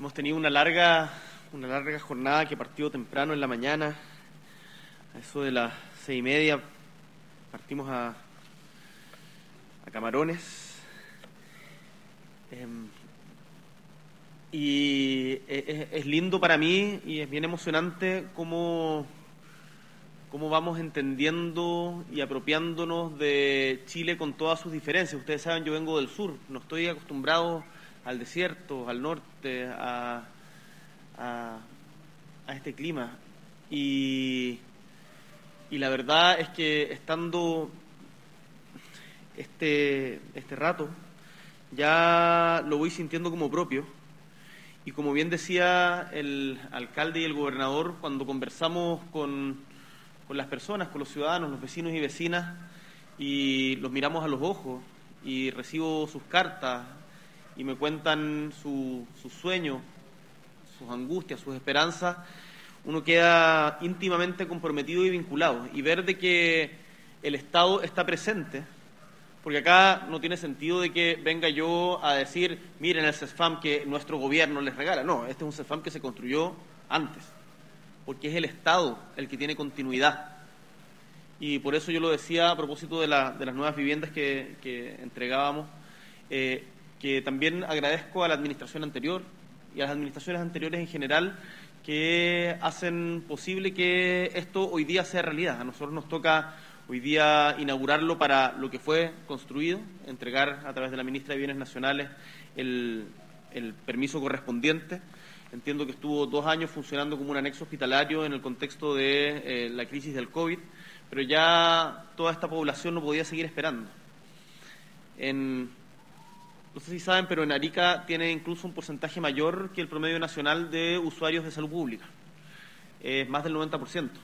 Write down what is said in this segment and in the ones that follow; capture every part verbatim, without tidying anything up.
Hemos tenido una larga, una larga jornada que partió temprano en la mañana. A eso de las seis y media partimos a, a Camarones. Eh, y es, es lindo para mí y es bien emocionante cómo, cómo vamos entendiendo y apropiándonos de Chile con todas sus diferencias. Ustedes saben, yo vengo del sur, no estoy acostumbrado al desierto, al norte, a, a, a este clima. Y, y la verdad es que estando este, este rato, ya lo voy sintiendo como propio. Y como bien decía el alcalde y el gobernador, cuando conversamos con, con las personas, con los ciudadanos, los vecinos y vecinas, y los miramos a los ojos y recibo sus cartas, y me cuentan su, sus sueños, sus angustias, sus esperanzas, uno queda íntimamente comprometido y vinculado. Y ver de que el Estado está presente, porque acá no tiene sentido de que venga yo a decir, miren el CESFAM que nuestro gobierno les regala. No, este es un CESFAM que se construyó antes, porque es el Estado el que tiene continuidad. Y por eso yo lo decía a propósito de, la, de las nuevas viviendas que, que entregábamos, eh, que también agradezco a la administración anterior y a las administraciones anteriores en general que hacen posible que esto hoy día sea realidad. A nosotros nos toca hoy día inaugurarlo para lo que fue construido, entregar a través de la ministra de Bienes Nacionales el, el permiso correspondiente. Entiendo que estuvo dos años funcionando como un anexo hospitalario en el contexto de eh, la crisis del COVID, pero ya toda esta población no podía seguir esperando. En No sé si saben, pero en Arica tiene incluso un porcentaje mayor que el promedio nacional de usuarios de salud pública. Es más del noventa por ciento.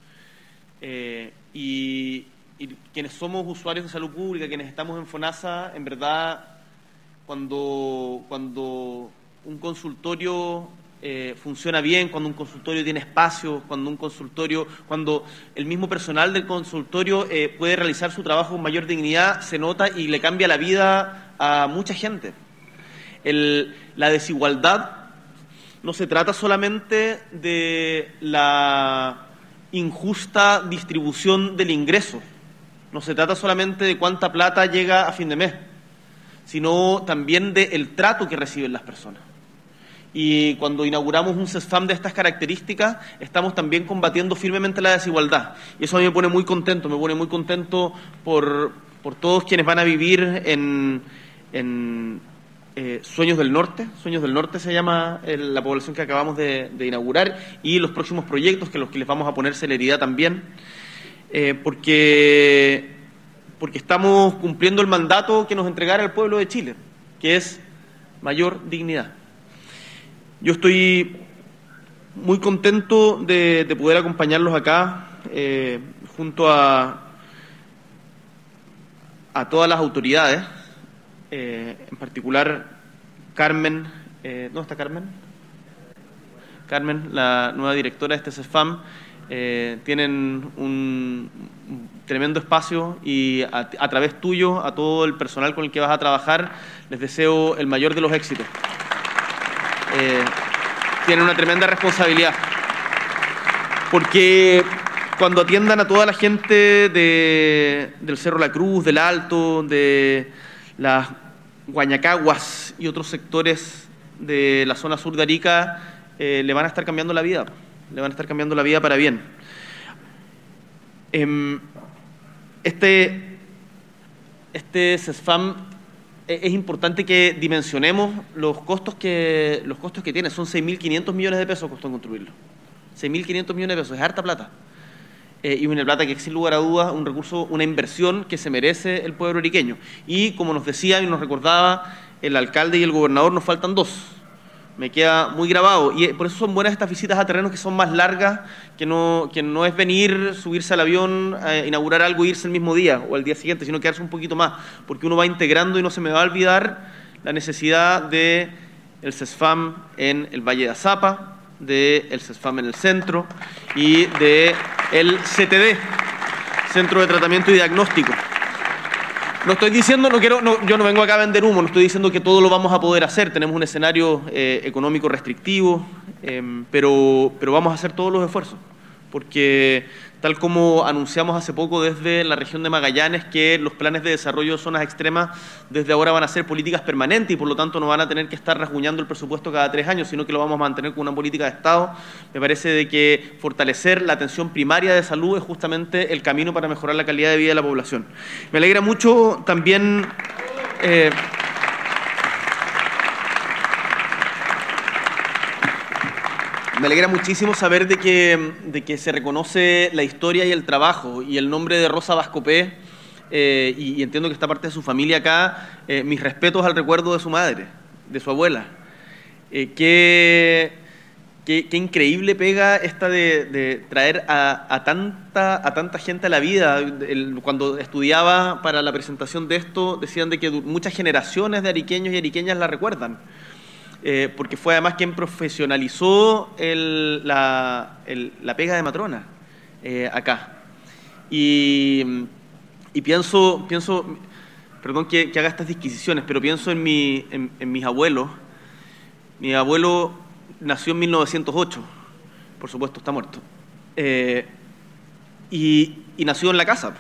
Eh, y, y quienes somos usuarios de salud pública, quienes estamos en FONASA, en verdad, cuando, cuando un consultorio eh, funciona bien, cuando un consultorio tiene espacio, cuando un consultorio, cuando el mismo personal del consultorio eh, puede realizar su trabajo con mayor dignidad, se nota y le cambia la vida a mucha gente. El, la desigualdad no se trata solamente de la injusta distribución del ingreso, no se trata solamente de cuánta plata llega a fin de mes, sino también del trato que reciben las personas. Y cuando inauguramos un CESFAM de estas características, estamos también combatiendo firmemente la desigualdad. Y eso a mí me pone muy contento, me pone muy contento por, por todos quienes van a vivir en, en eh, Sueños del Norte. Sueños del Norte se llama el, la población que acabamos de, de inaugurar, y los próximos proyectos que los que les vamos a poner celeridad también, eh, porque, porque estamos cumpliendo el mandato que nos entregara el pueblo de Chile, que es mayor dignidad. Yo estoy muy contento de, de poder acompañarlos acá, eh, junto a, a todas las autoridades, eh, en particular Carmen, eh, ¿dónde está Carmen? Carmen, la nueva directora de este CESFAM. Eh, tienen un, un tremendo espacio y a, a través tuyo, a todo el personal con el que vas a trabajar, les deseo el mayor de los éxitos. Eh, tienen una tremenda responsabilidad, porque cuando atiendan a toda la gente de, del Cerro La Cruz, del Alto, de las Guañacaguas y otros sectores de la zona sur de Arica, eh, le van a estar cambiando la vida, le van a estar cambiando la vida para bien. Eh, este, este CESFAM, es importante que dimensionemos los costos que, los costos que tiene. Son seis mil quinientos millones de pesos costó construirlo. seis mil quinientos millones de pesos, es harta plata. Eh, y una plata que, sin lugar a dudas, un recurso, una inversión que se merece el pueblo ariqueño. Y como nos decía y nos recordaba el alcalde y el gobernador, nos faltan dos. Me queda muy grabado. Y por eso son buenas estas visitas a terrenos que son más largas, que no, que no es venir, subirse al avión, eh, inaugurar algo e irse el mismo día o al día siguiente, sino quedarse un poquito más, porque uno va integrando y no se me va a olvidar la necesidad de el CESFAM en el Valle de Azapa, de el CESFAM en el centro y de el C T D, Centro de Tratamiento y Diagnóstico. No estoy diciendo, no quiero, no, yo no vengo acá a vender humo, no estoy diciendo que todo lo vamos a poder hacer, tenemos un escenario eh, económico restrictivo, eh, pero, pero vamos a hacer todos los esfuerzos, porque tal como anunciamos hace poco desde la región de Magallanes que los planes de desarrollo de zonas extremas desde ahora van a ser políticas permanentes y por lo tanto no van a tener que estar rasguñando el presupuesto cada tres años, sino que lo vamos a mantener con una política de Estado. Me parece de que fortalecer la atención primaria de salud es justamente el camino para mejorar la calidad de vida de la población. Me alegra mucho también... Eh, Me alegra muchísimo saber de que, de que se reconoce la historia y el trabajo y el nombre de Rosa Bascopé, eh, y, y entiendo que está parte de su familia acá. Eh, mis respetos al recuerdo de su madre, de su abuela. Eh, qué, qué, qué increíble pega esta de, de traer a, a, tanta, a tanta gente a la vida. El, cuando estudiaba para la presentación de esto, decían de que muchas generaciones de ariqueños y ariqueñas la recuerdan. Eh, porque fue además quien profesionalizó el, la, el, la pega de matrona eh, acá. Y, y pienso, pienso, perdón que, que haga estas disquisiciones, pero pienso en, mi, en, en mis abuelos. Mi abuelo nació en mil novecientos ocho, por supuesto está muerto, eh, y, y nació en la casa.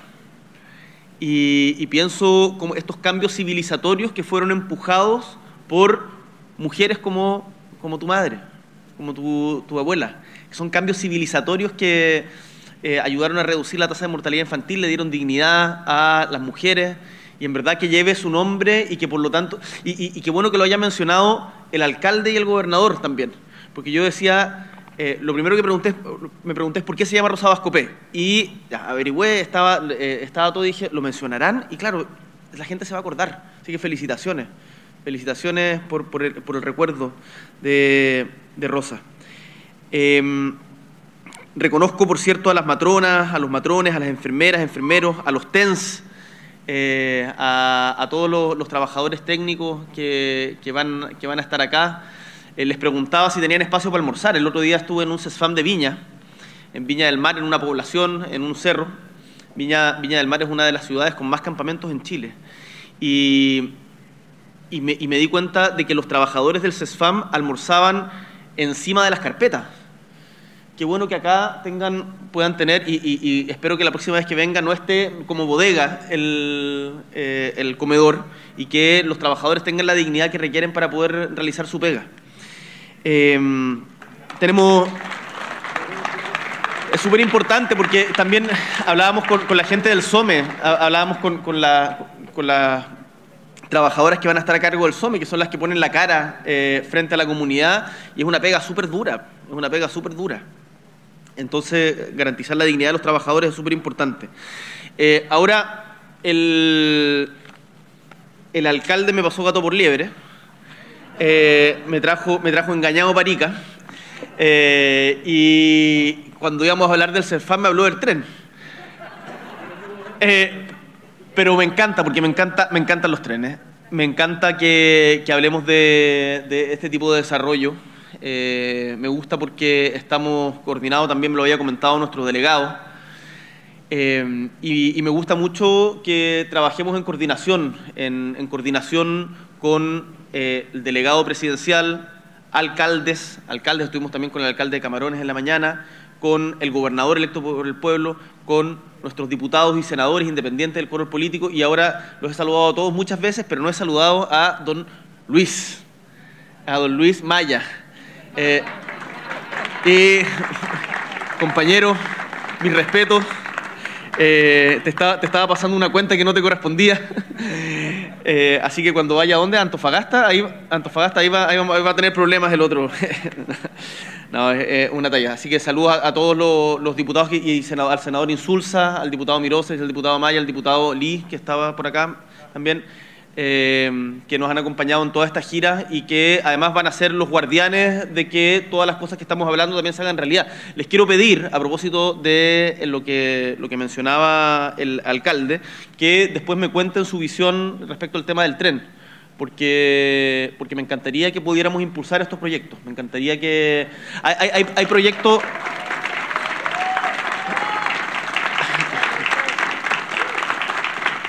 Y, y pienso como estos cambios civilizatorios que fueron empujados por mujeres como, como tu madre, como tu, tu abuela, que son cambios civilizatorios que eh, ayudaron a reducir la tasa de mortalidad infantil, le dieron dignidad a las mujeres, y en verdad que lleve su nombre y que por lo tanto, y, y, y qué bueno que lo haya mencionado el alcalde y el gobernador también, porque yo decía, eh, lo primero que pregunté, me pregunté es por qué se llama Rosa Bascopé, y ya, averigüé, estaba, eh, estaba todo y dije, ¿lo mencionarán? Y claro, la gente se va a acordar, así que felicitaciones. Felicitaciones por, por, el, por el recuerdo de, de Rosa. Eh, reconozco, por cierto, a las matronas, a los matrones, a las enfermeras, enfermeros, a los T E N S, eh, a, a todos los, los trabajadores técnicos que, que, van, que van a estar acá. Eh, les preguntaba si tenían espacio para almorzar. El otro día estuve en un CESFAM de Viña, en Viña del Mar, en una población, en un cerro. Viña, Viña del Mar es una de las ciudades con más campamentos en Chile. Y... Y me, y me di cuenta de que los trabajadores del CESFAM almorzaban encima de las carpetas. Qué bueno que acá tengan, puedan tener, y, y, y espero que la próxima vez que venga no esté como bodega el, eh, el comedor, y que los trabajadores tengan la dignidad que requieren para poder realizar su pega. Eh, tenemos... Es súper importante porque también hablábamos con, con la gente del SOME, hablábamos con, con la... Con la trabajadoras que van a estar a cargo del SOME, que son las que ponen la cara eh, frente a la comunidad, y es una pega súper dura, es una pega súper dura. Entonces, garantizar la dignidad de los trabajadores es súper importante. Eh, ahora, el, el alcalde me pasó gato por liebre, eh, me, trajo, me trajo engañado parica, eh, y cuando íbamos a hablar del CESFAM me habló del tren. Eh, Pero me encanta, porque me, encanta, me encantan los trenes. Me encanta que, que hablemos de, de este tipo de desarrollo. Eh, me gusta porque estamos coordinados, también me lo había comentado nuestro delegado. Eh, y, y me gusta mucho que trabajemos en coordinación, en, en coordinación con eh, el delegado presidencial, alcaldes, alcaldes, estuvimos también con el alcalde de Camarones en la mañana, con el gobernador electo por el pueblo, con nuestros diputados y senadores independientes del color político, y ahora los he saludado a todos muchas veces, pero no he saludado a don Luis, a don Luis Maya. Eh, y, compañero, mis respetos, eh, te, estaba, te estaba pasando una cuenta que no te correspondía, eh, así que cuando vaya a dónde, Antofagasta, ahí, Antofagasta, ahí va, ahí va, ahí va a tener problemas el otro. No, es eh, una talla. Así que saludos a, a todos los, los diputados y, y senador, al senador Insulza, al diputado Miroses, al diputado Maya, al diputado Lee, que estaba por acá también, eh, que nos han acompañado en toda esta gira y que además van a ser los guardianes de que todas las cosas que estamos hablando también se hagan realidad. Les quiero pedir, a propósito de lo que, lo que mencionaba el alcalde, que después me cuenten su visión respecto al tema del tren. Porque, porque me encantaría que pudiéramos impulsar estos proyectos. Me encantaría que... Hay, hay, hay proyectos...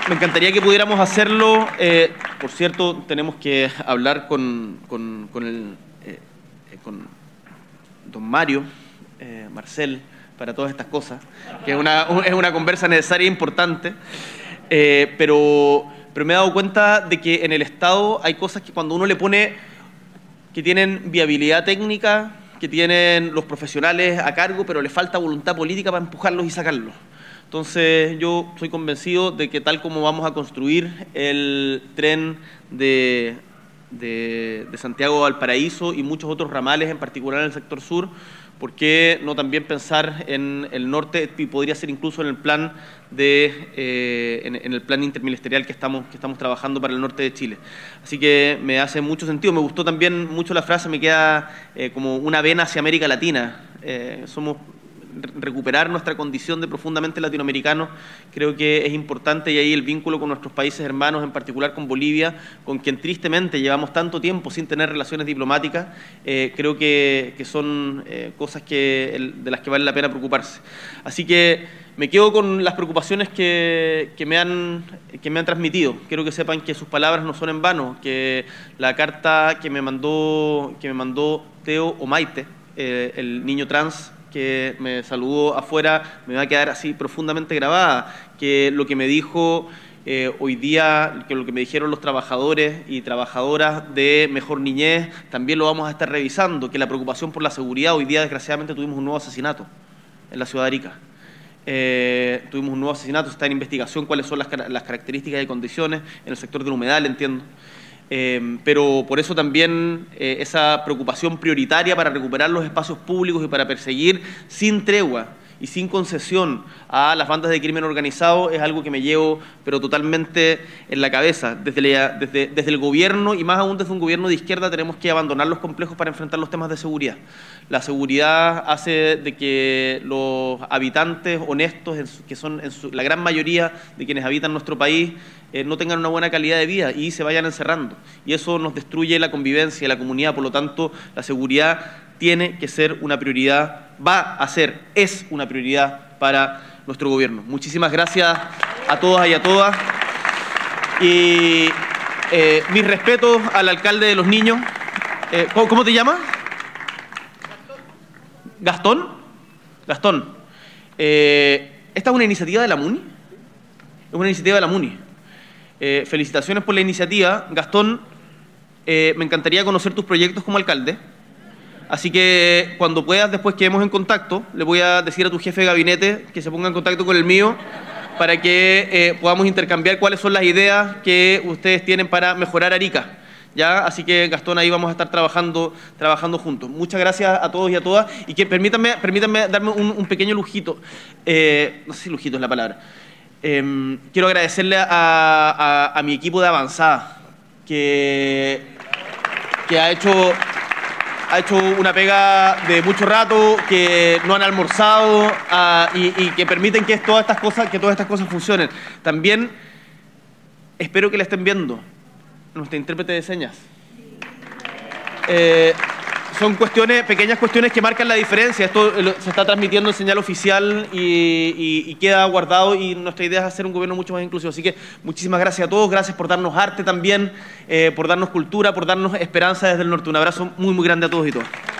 me encantaría que pudiéramos hacerlo. Eh, por cierto, tenemos que hablar con, con, con, el, eh, con don Mario, eh, Marcel, para todas estas cosas, que es una, es una conversa necesaria e importante, eh, pero, pero me he dado cuenta de que en el Estado hay cosas que cuando uno le pone que tienen viabilidad técnica, que tienen los profesionales a cargo, pero le falta voluntad política para empujarlos y sacarlos. Entonces, yo soy convencido de que tal como vamos a construir el tren de, de, de Santiago a Valparaíso y muchos otros ramales, en particular en el sector sur, ¿por qué no también pensar en el norte y podría ser incluso en el plan de eh, en, en el plan interministerial que estamos que estamos trabajando para el norte de Chile? Así que me hace mucho sentido. Me gustó también mucho la frase, me queda eh, como una vena hacia América Latina. Eh, somos recuperar nuestra condición de profundamente latinoamericanos, creo que es importante, y ahí el vínculo con nuestros países hermanos, en particular con Bolivia, con quien tristemente llevamos tanto tiempo sin tener relaciones diplomáticas, eh, creo que, que son eh, cosas que, el, de las que vale la pena preocuparse. Así que me quedo con las preocupaciones que, que, me han, que me han transmitido. Quiero que sepan que sus palabras no son en vano, que la carta que me mandó, que me mandó Teo Omaite, eh, el niño trans que me saludó afuera, me va a quedar así profundamente grabada, que lo que me dijo eh, hoy día, que lo que me dijeron los trabajadores y trabajadoras de Mejor Niñez, también lo vamos a estar revisando, que la preocupación por la seguridad, hoy día desgraciadamente tuvimos un nuevo asesinato en la ciudad de Arica. Eh, tuvimos un nuevo asesinato, está en investigación cuáles son las, las características y condiciones en el sector del humedal, entiendo. Eh, pero por eso también eh, esa preocupación prioritaria para recuperar los espacios públicos y para perseguir sin tregua y sin concesión a las bandas de crimen organizado es algo que me llevo pero totalmente en la cabeza. Desde, la, desde, desde el gobierno, y más aún desde un gobierno de izquierda, tenemos que abandonar los complejos para enfrentar los temas de seguridad. La seguridad hace de que los habitantes honestos, en su, que son en su, la gran mayoría de quienes habitan nuestro país, eh, no tengan una buena calidad de vida y se vayan encerrando. Y eso nos destruye la convivencia y la comunidad. Por lo tanto, la seguridad tiene que ser una prioridad, va a ser, es una prioridad para nuestro gobierno. Muchísimas gracias a todas y a todas. Y eh, mis respetos al alcalde de Los Niños. Eh, ¿cómo, ¿Cómo te llamas? Gastón. Gastón. Eh, ¿Esta es una iniciativa de la MUNI? Es una iniciativa de la MUNI. Eh, felicitaciones por la iniciativa. Gastón, eh, me encantaría conocer tus proyectos como alcalde. Así que cuando puedas, después quedemos en contacto, le voy a decir a tu jefe de gabinete que se ponga en contacto con el mío para que eh, podamos intercambiar cuáles son las ideas que ustedes tienen para mejorar Arica. ¿Ya? Así que, Gastón, ahí vamos a estar trabajando, trabajando juntos. Muchas gracias a todos y a todas. Y que permítanme, permítanme darme un, un pequeño lujito. Eh, no sé si lujito es la palabra. Eh, quiero agradecerle a, a, a mi equipo de avanzada que, que ha hecho... ha hecho una pega de mucho rato, que no han almorzado uh, y, y que permiten que todas estas cosas, que todas estas cosas funcionen. También espero que la estén viendo, nuestra intérprete de señas. Eh, son cuestiones, pequeñas cuestiones que marcan la diferencia. Esto se está transmitiendo en señal oficial y, y, y queda guardado, y nuestra idea es hacer un gobierno mucho más inclusivo. Así que muchísimas gracias a todos, gracias por darnos arte también, eh, por darnos cultura, por darnos esperanza desde el norte. Un abrazo muy, muy grande a todos y todas.